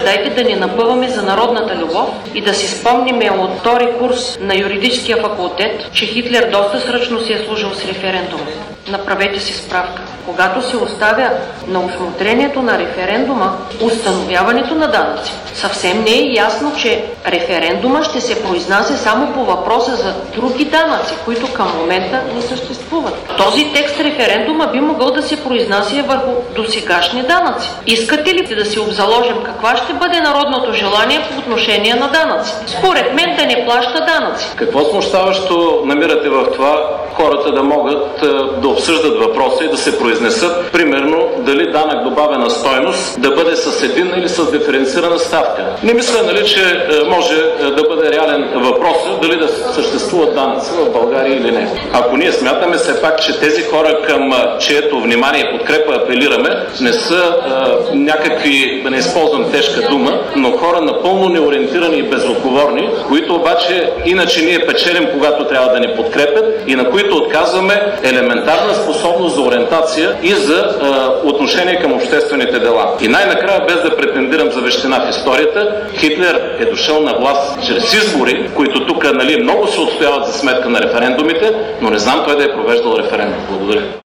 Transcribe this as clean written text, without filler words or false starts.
Дайте да ни напъваме за народната любов и да си спомниме от втори курс на юридическия факултет, че Хитлер доста сръчно си е служил с референдума. Направете си справка. Когато се оставя на усмотрението на референдума установяването на данъци, съвсем не е ясно, че референдума ще се произнася само по въпроса за други данъци, които към момента не съществуват. Този текст референдума би могъл да се произнася върху досегашни данъци. Искате ли да си обзаложим каква ще бъде народното желание по отношение на данъци? Според мен да не плаща данъци. Какво смущаващо намирате в това хората да могат да обсъждат въпроса и да се произнесат, примерно, дали данък добавена стойност да бъде с единна или с диференцирана ставка? Не мисля, нали, че може да бъде реален въпросът дали да съществуват данъци в България или не. Ако ние смятаме все пак, че тези хора, към чието внимание и подкрепа апелираме, не са някакви, да не използвам тежка дума, но хора напълно неориентирани и безотговорни, които обаче иначе ние печелим, когато трябва да ни подкрепят и на които отказваме елементарна способност за ориентация и за отношение към обществените дела. И най-накрая, без да претендирам за вещина в историята, Хитлер е дошъл на власт чрез избори, които тук, нали, много се отстояват за сметка на референдумите, но не знам той да е провеждал референдум. Благодаря.